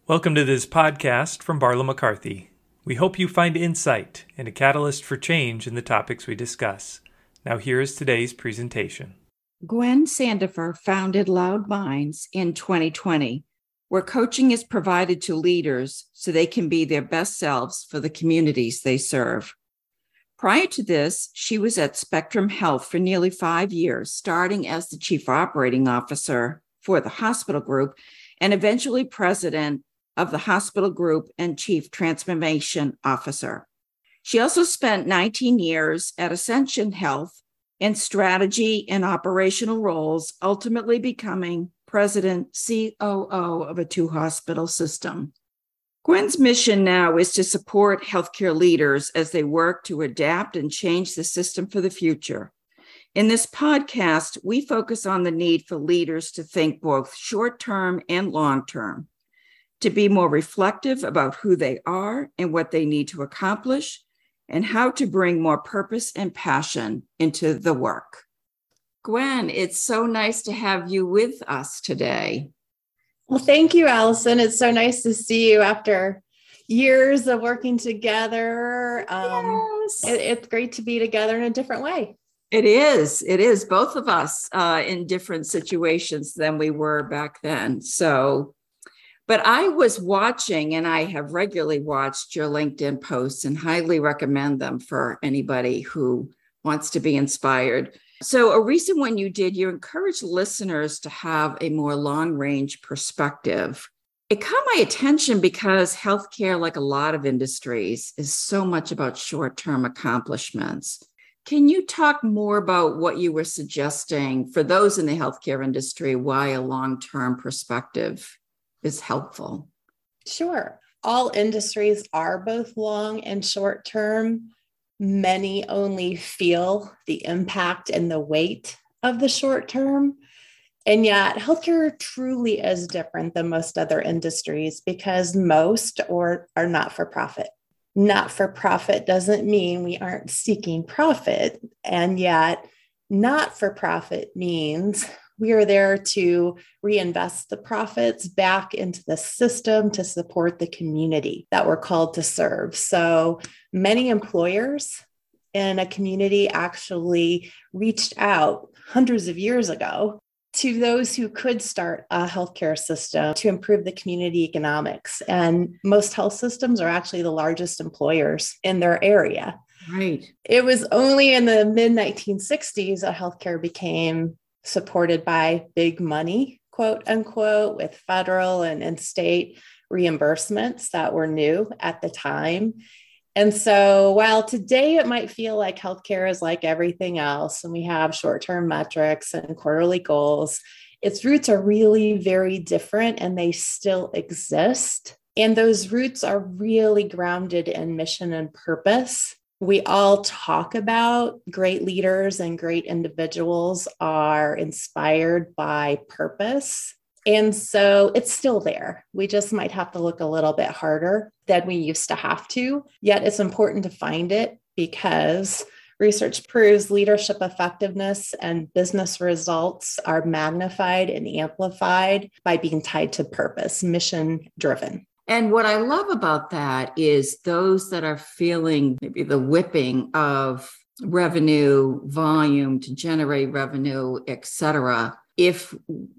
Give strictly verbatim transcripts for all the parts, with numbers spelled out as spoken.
Welcome to this podcast from Barlow McCarthy. We hope you find insight and a catalyst for change in the topics we discuss. Now here is today's presentation. Gwen Sandifer founded Loud Minds in twenty twenty, where coaching is provided to leaders so they can be their best selves for the communities they serve. Prior to this, she was at Spectrum Health for nearly five years, starting as the Chief Operating Officer for the hospital group and eventually president of the hospital group and Chief Transformation Officer. She also spent nineteen years at Ascension Health in strategy and operational roles, ultimately becoming president C O O of a two-hospital system. Gwen's mission now is to support healthcare leaders as they work to adapt and change the system for the future. In this podcast, we focus on the need for leaders to think both short-term and long-term, to be more reflective about who they are and what they need to accomplish, and how to bring more purpose and passion into the work. Gwen, it's so nice to have you with us today. Well, thank you, Allison. It's so nice to see you after years of working together. Um, yes. it, it's great to be together in a different way. It is. It is. Both of us uh, in different situations than we were back then. So, but I was watching, and I have regularly watched your LinkedIn posts and highly recommend them for anybody who wants to be inspired. So a recent one you did, you encouraged listeners to have a more long-range perspective. It caught my attention because healthcare, like a lot of industries, is so much about short-term accomplishments. Can you talk more about what you were suggesting for those in the healthcare industry, why a long-term perspective is helpful? Sure. All industries are both long and short term. Many only feel the impact and the weight of the short term. And yet healthcare truly is different than most other industries because most or are not for profit. Not for profit doesn't mean we aren't seeking profit. And yet not for profit means we are there to reinvest the profits back into the system to support the community that we're called to serve. So many employers in a community actually reached out hundreds of years ago to those who could start a healthcare system to improve the community economics. And most health systems are actually the largest employers in their area. Right. It was only in the mid nineteen sixties that healthcare became supported by big money, quote unquote, with federal and, and state reimbursements that were new at the time. And so while today it might feel like healthcare is like everything else, and we have short-term metrics and quarterly goals, its roots are really very different and they still exist. And those roots are really grounded in mission and purpose. We all talk about great leaders and great individuals are inspired by purpose. And so it's still there. We just might have to look a little bit harder than we used to have to. Yet it's important to find it because research proves leadership effectiveness and business results are magnified and amplified by being tied to purpose, mission driven. And what I love about that is those that are feeling maybe the whipping of revenue, volume to generate revenue, et cetera. If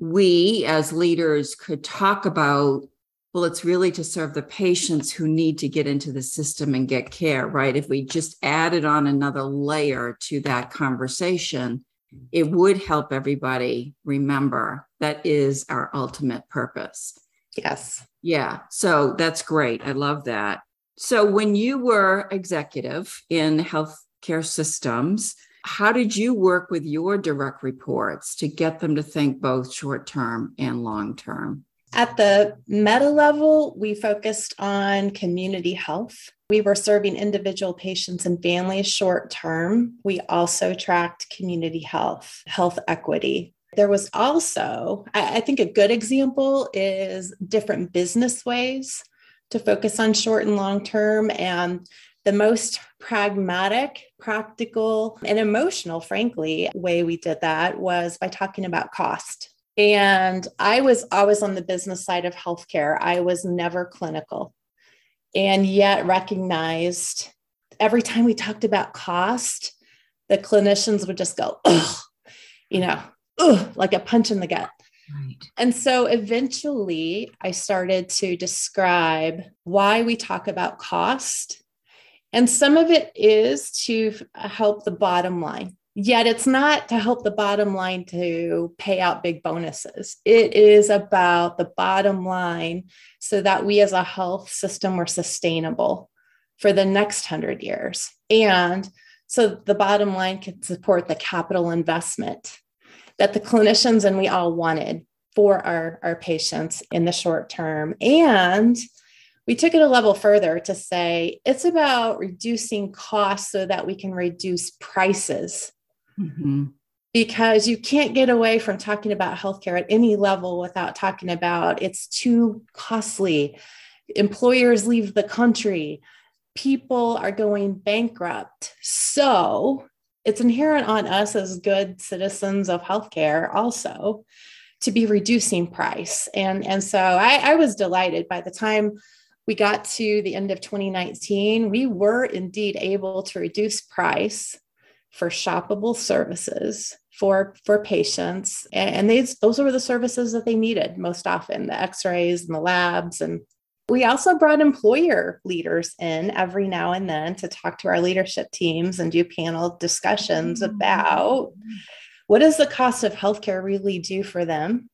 we as leaders could talk about, well, it's really to serve the patients who need to get into the system and get care, right? If we just added on another layer to that conversation, it would help everybody remember that is our ultimate purpose. Yes. Yeah. So that's great. I love that. So when you were executive in healthcare systems, how did you work with your direct reports to get them to think both short-term and long-term? At the meta level, we focused on community health. We were serving individual patients and families short-term. We also tracked community health, health equity. There was also, I think a good example is different business ways to focus on short and long term. And the most pragmatic, practical, and emotional, frankly, way we did that was by talking about cost. And I was always on the business side of healthcare. I was never clinical, and yet recognized every time we talked about cost, the clinicians would just go, ugh, you know, ugh, like a punch in the gut. Right. And so eventually I started to describe why we talk about cost. And some of it is to help the bottom line. Yet it's not to help the bottom line to pay out big bonuses. It is about the bottom line so that we as a health system are sustainable for the next hundred years. And so the bottom line can support the capital investment that the clinicians and we all wanted for our, our patients in the short term. And we took it a level further to say it's about reducing costs so that we can reduce prices. Mm-hmm. Because you can't get away from talking about healthcare at any level without talking about it's too costly. Employers leave the country. People are going bankrupt. So it's inherent on us as good citizens of healthcare also to be reducing price. And, and so I, I was delighted by the time we got to the end of twenty nineteen, we were indeed able to reduce price for shoppable services for, for patients. And these, those were the services that they needed most often, the x-rays and the labs. And we also brought employer leaders in every now and then to talk to our leadership teams and do panel discussions about what does the cost of healthcare really do for them.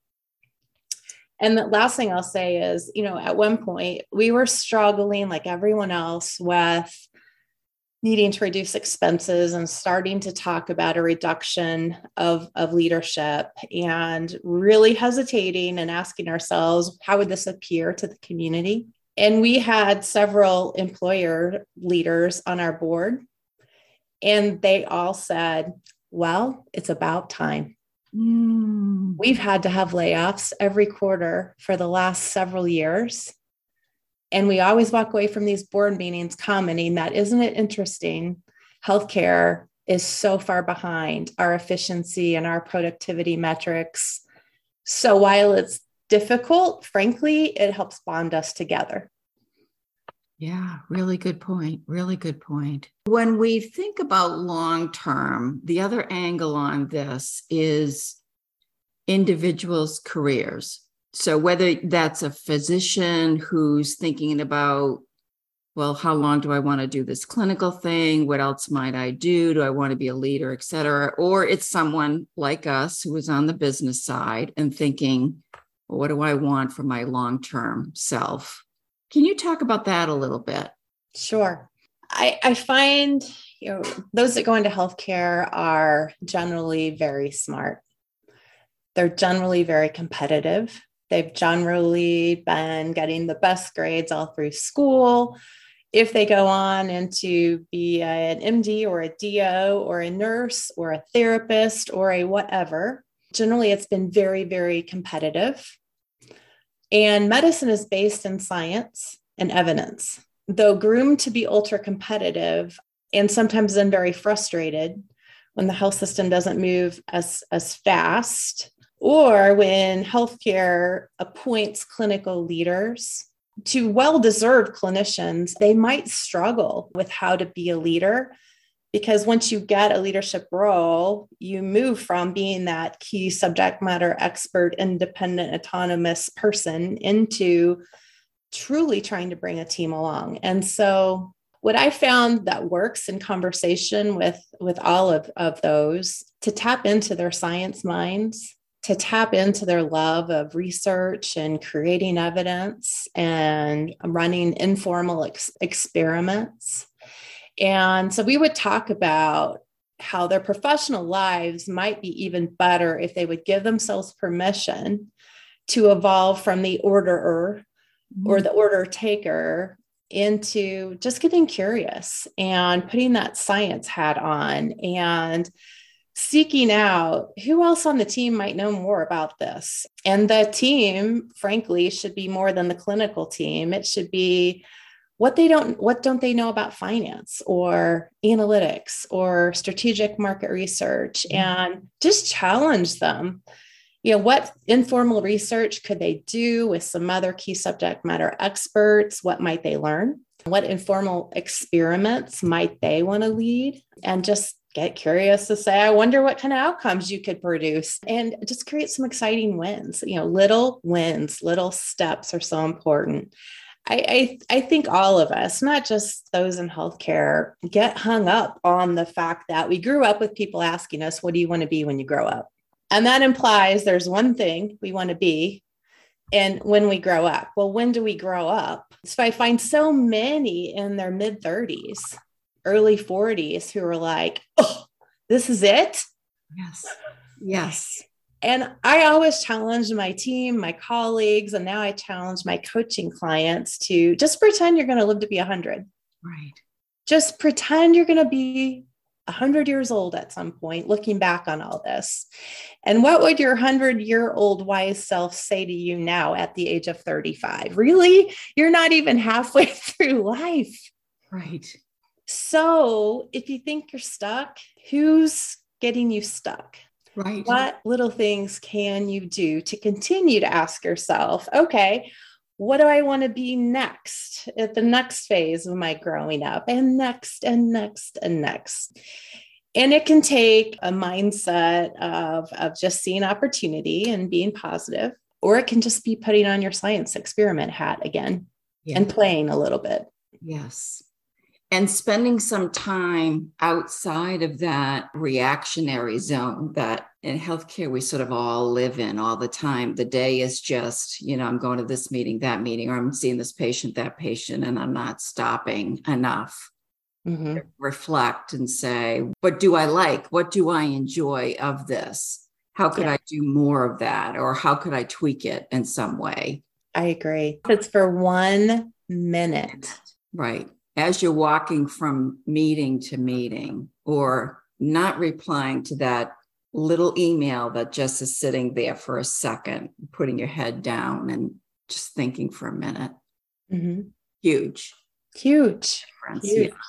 And the last thing I'll say is, you know, at one point we were struggling like everyone else with needing to reduce expenses and starting to talk about a reduction of, of leadership and really hesitating and asking ourselves, how would this appear to the community? And we had several employer leaders on our board, and they all said, well, it's about time. Mm. We've had to have layoffs every quarter for the last several years. And we always walk away from these board meetings commenting that, isn't it interesting? Healthcare is so far behind our efficiency and our productivity metrics. So while it's difficult, frankly, it helps bond us together. Yeah, really good point. Really good point. When we think about long term, the other angle on this is individuals' careers. So whether that's a physician who's thinking about, well, how long do I want to do this clinical thing? What else might I do? Do I want to be a leader, et cetera? Or it's someone like us who is on the business side and thinking, well, what do I want for my long-term self? Can you talk about that a little bit? Sure. I, I find, you know, those that go into healthcare are generally very smart. They're generally very competitive. They've generally been getting the best grades all through school. If they go on and to be an M D or a D O or a nurse or a therapist or a whatever, generally it's been very, very competitive. And medicine is based in science and evidence. Though groomed to be ultra competitive and sometimes then very frustrated when the health system doesn't move as, as fast, or when healthcare appoints clinical leaders to well-deserved clinicians, they might struggle with how to be a leader, because once you get a leadership role, you move from being that key subject matter expert, independent, autonomous person into truly trying to bring a team along. And so what I found that works in conversation with, with all of, of those, to tap into their science minds, to tap into their love of research and creating evidence and running informal ex- experiments. And so we would talk about how their professional lives might be even better if they would give themselves permission to evolve from the orderer mm-hmm. or the order taker into just getting curious and putting that science hat on and seeking out who else on the team might know more about this. And the team, frankly, should be more than the clinical team. It should be what they don't, what don't they know about finance or analytics or strategic market research, and just challenge them You know, what informal research could they do with some other key subject matter experts? What might they learn? What informal experiments might they want to lead? And just get curious to say, I wonder what kind of outcomes you could produce, and just create some exciting wins. You know, little wins, little steps are so important. I, I, I think all of us, not just those in healthcare, get hung up on the fact that we grew up with people asking us, what do you want to be when you grow up? And that implies there's one thing we want to be. And when we grow up, well, when do we grow up? So I find so many in their mid thirties, early forties who are like, oh, this is it. Yes. Yes. And I always challenge my team, my colleagues, and now I challenge my coaching clients to just pretend you're going to live to be one hundred. Right. Just pretend you're going to be one hundred years old at some point, looking back on all this. And what would your hundred-year-old wise self say to you now at the age of thirty-five? Really? You're not even halfway through life. Right. So if you think you're stuck, who's getting you stuck? Right. What little things can you do to continue to ask yourself, okay, what do I want to be next at the next phase of my growing up, and next and next and next? And it can take a mindset of, of just seeing opportunity and being positive, or it can just be putting on your science experiment hat again yeah. and playing a little bit. Yes. And spending some time outside of that reactionary zone that in healthcare we sort of all live in all the time. The day is just, you know, I'm going to this meeting, that meeting, or I'm seeing this patient, that patient, and I'm not stopping enough mm-hmm. to reflect and say, what do I like? What do I enjoy of this? How could yeah. I do more of that? Or how could I tweak it in some way? I agree. It's for one minute. Right. As you're walking from meeting to meeting, or not replying to that little email that just is sitting there for a second, putting your head down and just thinking for a minute. Mm-hmm. Huge. Huge. Huge. Yeah.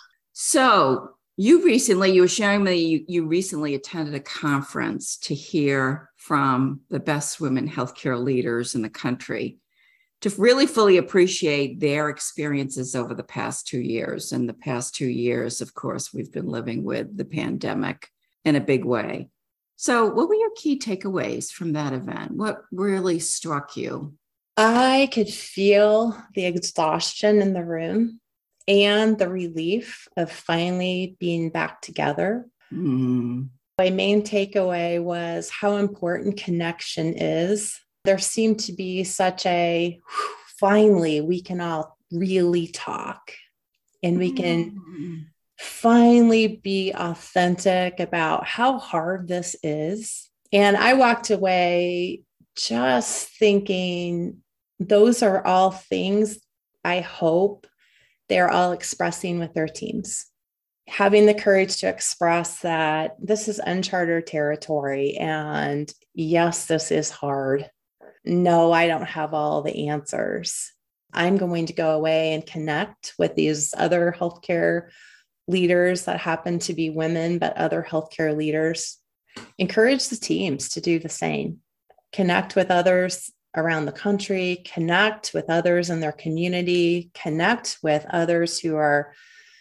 So you recently, you were sharing with me, you, you recently attended a conference to hear from the best women healthcare leaders in the country, to really fully appreciate their experiences over the past two years. And the past two years, of course, we've been living with the pandemic in a big way. So what were your key takeaways from that event? What really struck you? I could feel the exhaustion in the room and the relief of finally being back together. Mm. My main takeaway was how important connection is. There seemed to be such a, finally, we can all really talk, and we can mm-hmm. finally be authentic about how hard this is. And I walked away just thinking, those are all things I hope they're all expressing with their teams. Having the courage to express that this is uncharted territory, and yes, this is hard. No, I don't have all the answers. I'm going to go away and connect with these other healthcare leaders that happen to be women, but other healthcare leaders. Encourage the teams to do the same. Connect with others around the country, connect with others in their community, connect with others who are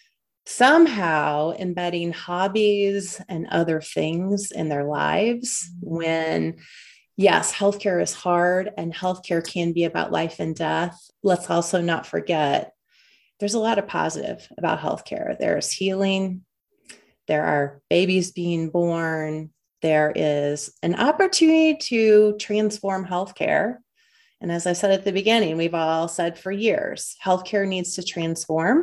somehow embedding hobbies and other things in their lives when yes, healthcare is hard and healthcare can be about life and death. Let's also not forget there's a lot of positive about healthcare. There's healing. There are babies being born. There is an opportunity to transform healthcare. And as I said at the beginning, we've all said for years, healthcare needs to transform.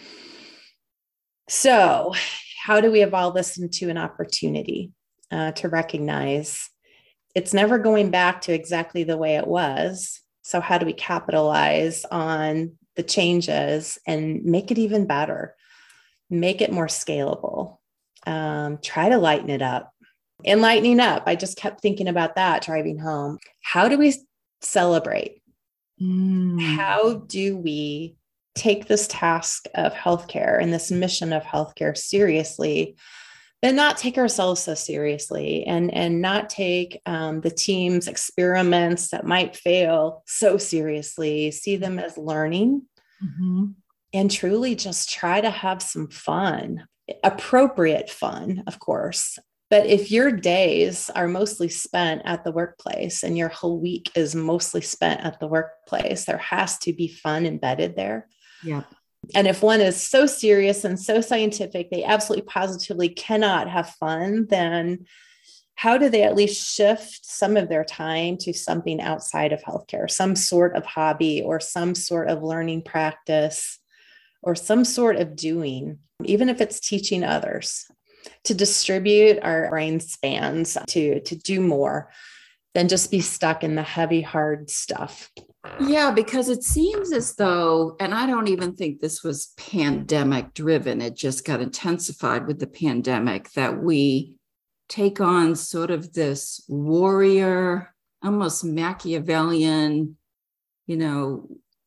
So how do we evolve this into an opportunity uh, to recognize it's never going back to exactly the way it was. So how do we capitalize on the changes and make it even better? Make it more scalable. Um, try to lighten it up. And lightening up, I just kept thinking about that driving home. How do we celebrate? Mm. How do we take this task of healthcare and this mission of healthcare seriously, but not take ourselves so seriously, and, and not take um, the team's experiments that might fail so seriously, see them as learning, mm-hmm. and truly just try to have some fun, appropriate fun, of course. But if your days are mostly spent at the workplace and your whole week is mostly spent at the workplace, there has to be fun embedded there. Yeah. And if one is so serious and so scientific, they absolutely positively cannot have fun, then how do they at least shift some of their time to something outside of healthcare, some sort of hobby or some sort of learning practice or some sort of doing, even if it's teaching others, to distribute our brain spans to, to do more than just be stuck in the heavy, hard stuff. Yeah, because it seems as though, and I don't even think this was pandemic driven, it just got intensified with the pandemic, that we take on sort of this warrior, almost Machiavellian, you know,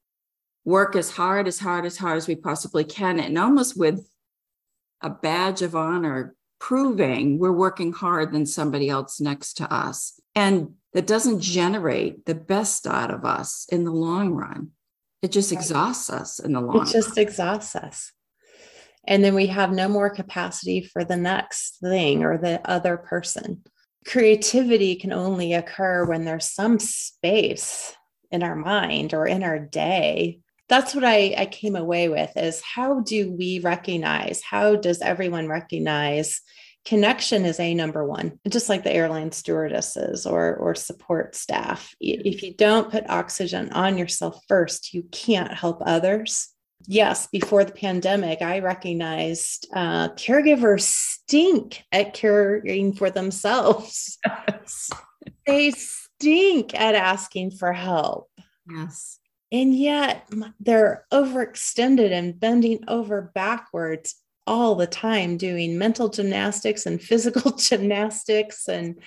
work as hard, as hard, as hard as we possibly can, and almost with a badge of honor, proving we're working hard than somebody else next to us. And that doesn't generate the best out of us in the long run. It just exhausts us in the long run. It just exhausts us. And then we have no more capacity for the next thing or the other person. Creativity can only occur when there's some space in our mind or in our day. That's what I, I came away with, is how do we recognize, how does everyone recognize connection is a number one, just like the airline stewardesses or, or support staff. If you don't put oxygen on yourself first, you can't help others. Yes, before the pandemic, I recognized uh, caregivers stink at caring for themselves. Yes. They stink at asking for help. Yes. And yet they're overextended and bending over backwards all the time, doing mental gymnastics and physical gymnastics. And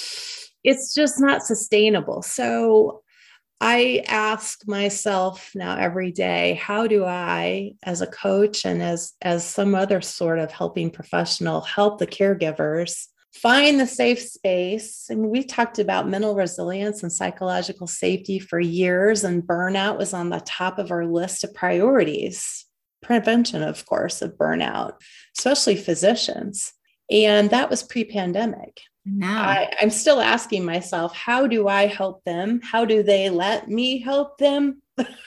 it's just not sustainable. So I ask myself now every day, how do I, as a coach and as, as some other sort of helping professional, help the caregivers find the safe space? And we talked about mental resilience and psychological safety for years, and burnout was on the top of our list of priorities. Prevention, of course, of burnout, especially physicians. And that was pre-pandemic. Now I, I'm still asking myself, how do I help them? How do they let me help them?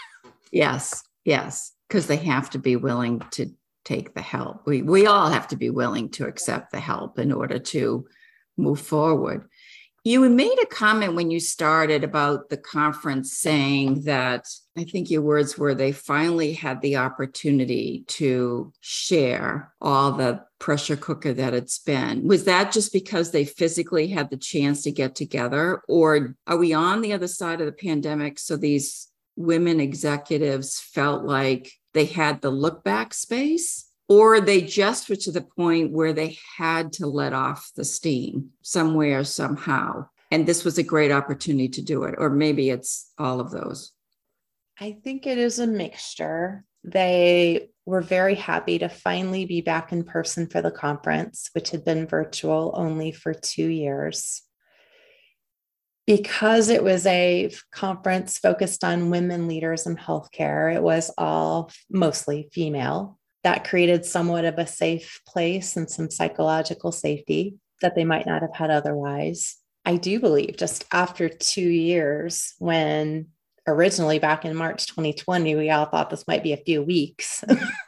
Yes, yes, because they have to be willing to take the help. We we all have to be willing to accept the help in order to move forward. You made a comment when you started about the conference saying that, I think your words were, they finally had the opportunity to share all the pressure cooker that it's been. Was that just because they physically had the chance to get together? Or are we on the other side of the pandemic, so these women executives felt like they had the look back space? Or they just were to the point where they had to let off the steam somewhere, somehow, and this was a great opportunity to do it? Or maybe it's all of those. I think it is a mixture. They were very happy to finally be back in person for the conference, which had been virtual only for two years. Because it was a conference focused on women leaders in healthcare, it was all mostly female. That created somewhat of a safe place and some psychological safety that they might not have had otherwise. I do believe just after two years, when originally back in March twenty twenty, we all thought this might be a few weeks.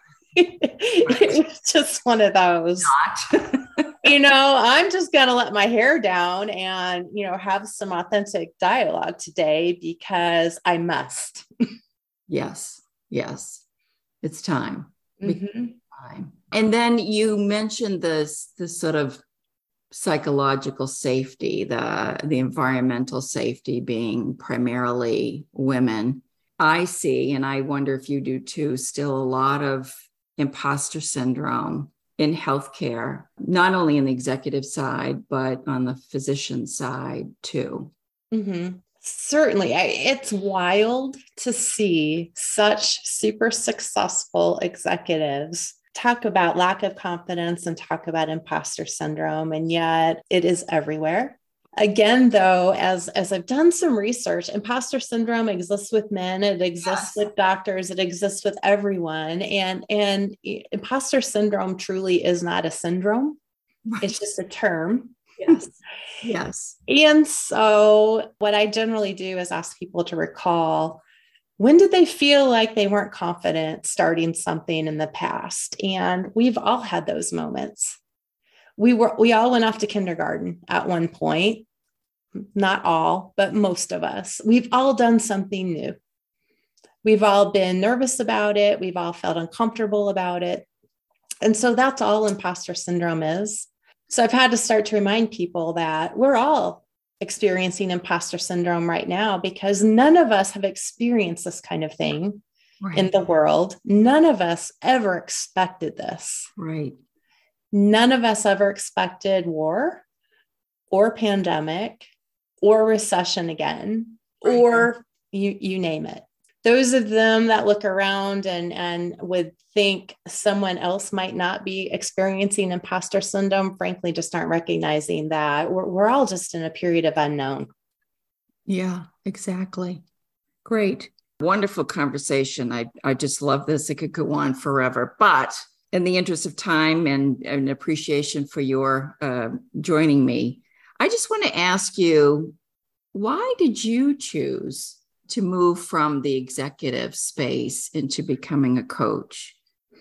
It was just one of those, you know, I'm just going to let my hair down and, you know, have some authentic dialogue today because I must. Yes, yes, it's time. Mm-hmm. And then you mentioned this, this sort of psychological safety, the, the environmental safety being primarily women. I see, and I wonder if you do too, still a lot of imposter syndrome in healthcare, not only in the executive side, but on the physician side too. Mm-hmm. Certainly. I, it's wild to see such super successful executives talk about lack of confidence and talk about imposter syndrome, and yet it is everywhere. Again, though, as, as I've done some research, imposter syndrome exists with men, it exists yes. with doctors, it exists with everyone. And, and imposter syndrome truly is not a syndrome. Right. It's just a term. Yes. Yes. And so what I generally do is ask people to recall, when did they feel like they weren't confident starting something in the past? And we've all had those moments. We were, we all went off to kindergarten at one point, not all, but most of us. We've all done something new. We've all been nervous about it. We've all felt uncomfortable about it. And so that's all imposter syndrome is. So I've had to start to remind people that we're all experiencing imposter syndrome right now because none of us have experienced this kind of thing right. in the world. None of us ever expected this. Right. None of us ever expected war or pandemic or recession again, right. or you, you name it. Those of them that look around and, and would think someone else might not be experiencing imposter syndrome, frankly, just aren't recognizing that we're, we're all just in a period of unknown. Yeah, exactly. Great. Wonderful conversation. I, I just love this. It could go on forever, but in the interest of time and, and appreciation for your uh, joining me, I just want to ask you, why did you choose to move from the executive space into becoming a coach?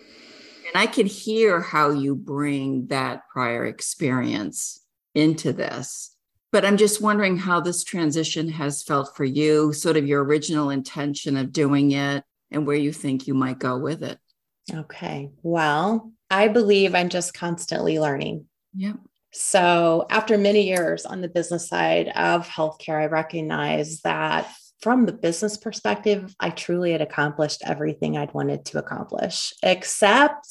And I can hear how you bring that prior experience into this, but I'm just wondering how this transition has felt for you, sort of your original intention of doing it and where you think you might go with it. Okay. Well, I believe I'm just constantly learning. Yep. So after many years on the business side of healthcare, I recognize that from the business perspective, I truly had accomplished everything I'd wanted to accomplish, except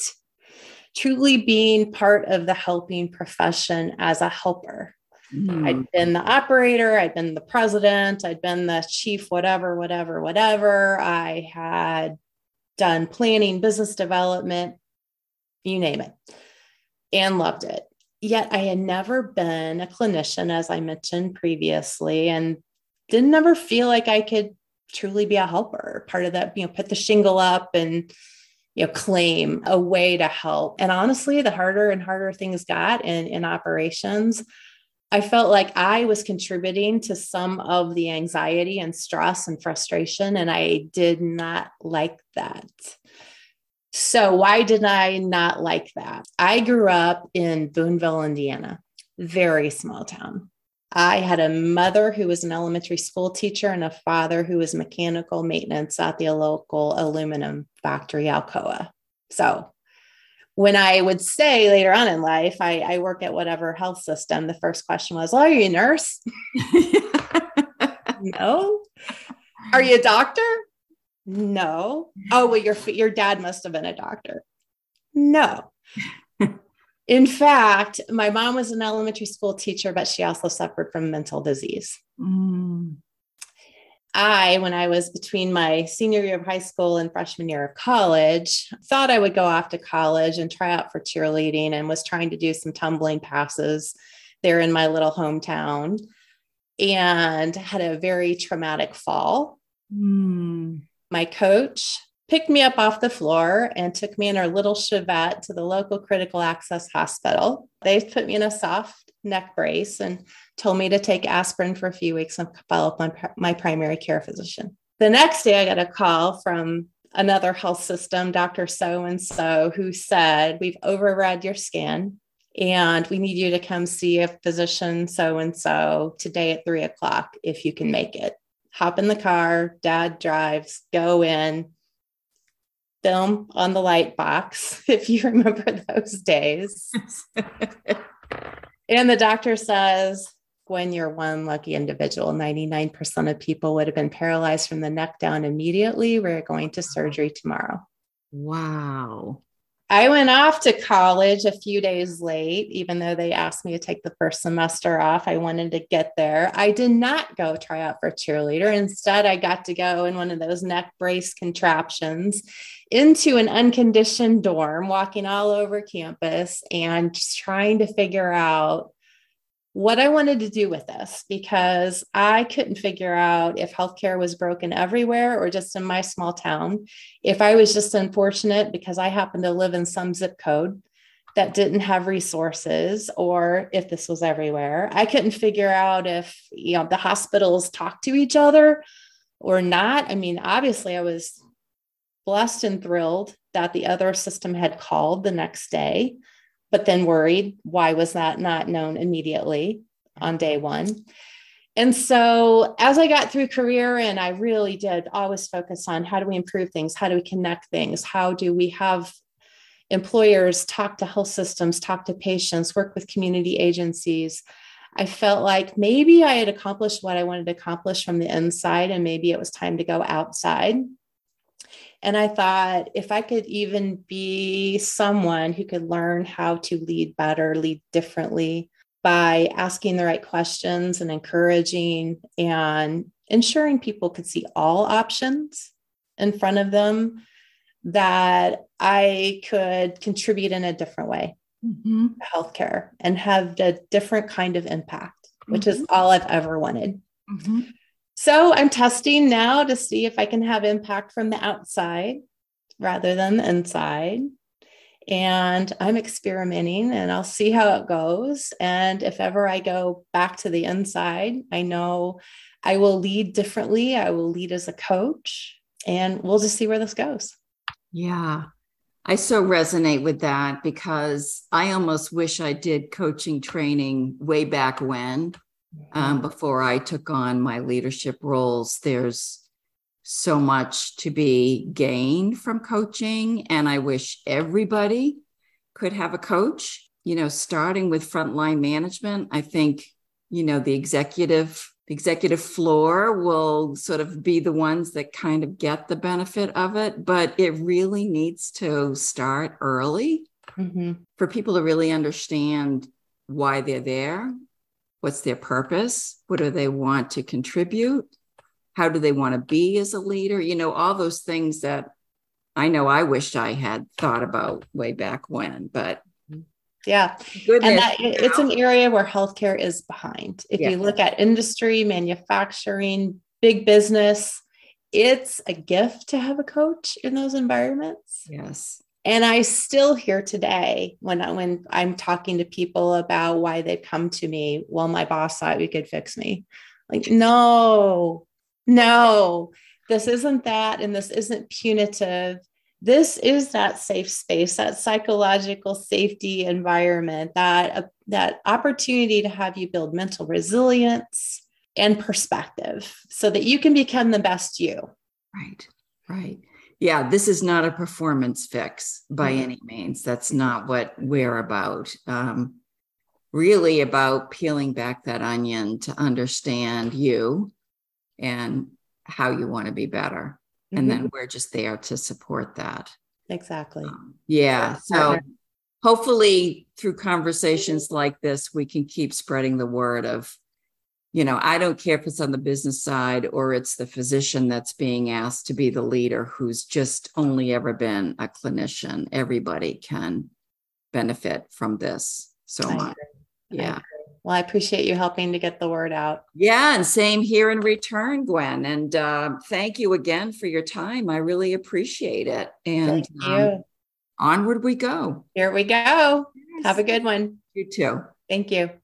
truly being part of the helping profession as a helper. Mm. I'd been the operator, I'd been the president, I'd been the chief, whatever, whatever, whatever. I had done planning, business development, you name it, and loved it. Yet I had never been a clinician, as I mentioned previously, and didn't ever feel like I could truly be a helper. Part of that, you know, put the shingle up and, you know, claim a way to help. And honestly, the harder and harder things got in, in operations, I felt like I was contributing to some of the anxiety and stress and frustration, and I did not like that. So why did I not like that? I grew up in Boonville, Indiana, very small town. I had a mother who was an elementary school teacher and a father who was mechanical maintenance at the local aluminum factory, Alcoa. So when I would say later on in life, I, I work at whatever health system, the first question was, well, are you a nurse? No. Are you a doctor? No. Oh, well, your, your dad must have been a doctor. No. In fact, my mom was an elementary school teacher, but she also suffered from mental disease. Mm. I, when I was between my senior year of high school and freshman year of college, thought I would go off to college and try out for cheerleading and was trying to do some tumbling passes there in my little hometown and had a very traumatic fall. Mm. My coach picked me up off the floor and took me in our little Chevette to the local critical access hospital. They put me in a soft neck brace and told me to take aspirin for a few weeks and follow up on my primary care physician. The next day, I got a call from another health system, Doctor So-and-so, who said, we've overread your scan and we need you to come see a physician so-and-so today at three o'clock if you can make it. Hop in the car, dad drives, go in, film on the light box, if you remember those days. And the doctor says, Gwen, you're one lucky individual. ninety-nine percent of people would have been paralyzed from the neck down immediately. We're going to surgery tomorrow. Wow. I went off to college a few days late, even though they asked me to take the first semester off. I wanted to get there. I did not go try out for cheerleader. Instead, I got to go in one of those neck brace contraptions into an unconditioned dorm, walking all over campus and just trying to figure out what I wanted to do with this, because I couldn't figure out if healthcare was broken everywhere or just in my small town. If I was just unfortunate because I happened to live in some zip code that didn't have resources, or if this was everywhere. I couldn't figure out if, you know, the hospitals talk to each other or not. I mean, obviously I was blessed and thrilled that the other system had called the next day, but then worried, why was that not known immediately on day one? And so as I got through career, and I really did always focus on how do we improve things? How do we connect things? How do we have employers talk to health systems, talk to patients, work with community agencies? I felt like maybe I had accomplished what I wanted to accomplish from the inside, and maybe it was time to go outside. And I thought, if I could even be someone who could learn how to lead better, lead differently by asking the right questions and encouraging and ensuring people could see all options in front of them, that I could contribute in a different way mm-hmm. to healthcare and have a different kind of impact, which mm-hmm. is all I've ever wanted. Mm-hmm. So I'm testing now to see if I can have impact from the outside rather than the inside. And I'm experimenting, and I'll see how it goes. And if ever I go back to the inside, I know I will lead differently. I will lead as a coach, and we'll just see where this goes. Yeah, I so resonate with that, because I almost wish I did coaching training way back when. Um, before I took on my leadership roles. There's so much to be gained from coaching, and I wish everybody could have a coach, you know, starting with frontline management. I think, you know, the executive, the executive floor will sort of be the ones that kind of get the benefit of it, but it really needs to start early mm-hmm. for people to really understand why they're there. What's their purpose? What do they want to contribute? How do they want to be as a leader? You know, all those things that I know I wished I had thought about way back when, but yeah. Goodness, and that, it's an area where healthcare is behind. If yeah. you look at industry, manufacturing, big business, it's a gift to have a coach in those environments. Yes. And I still hear today when, I, when I'm talking to people about why they've come to me, well, my boss thought we could fix me. Like, no, no, this isn't that. And this isn't punitive. This is that safe space, that psychological safety environment, that, uh, that opportunity to have you build mental resilience and perspective so that you can become the best you. Right, right. Yeah, this is not a performance fix by mm-hmm. any means. That's not what we're about. Um, really about peeling back that onion to understand you and how you want to be better. Mm-hmm. And then we're just there to support that. Exactly. Um, yeah. So hopefully through conversations like this, we can keep spreading the word of, you know, I don't care if it's on the business side or it's the physician that's being asked to be the leader who's just only ever been a clinician. Everybody can benefit from this so I much. agree. Yeah. I well, I appreciate you helping to get the word out. Yeah. And same here in return, Gwen. And uh, thank you again for your time. I really appreciate it. And thank you. Um, onward we go. Here we go. Yes. Have a good one. You too. Thank you.